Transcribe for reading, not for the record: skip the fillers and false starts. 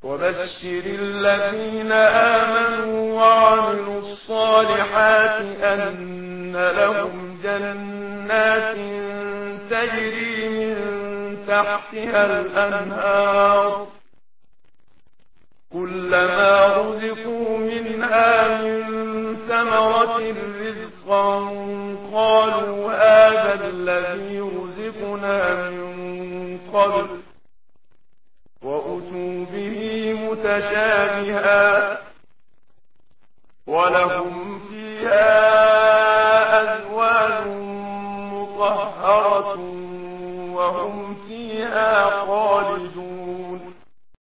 وبشر الذين آمنوا وعملوا الصالحات أن لهم جنات تجري من تحتها الأنهار كلما رزقوا منها من ثمرة رزقا قالوا هذا الذي رزقنا من قبل وأتوا به متشابها ولهم فيها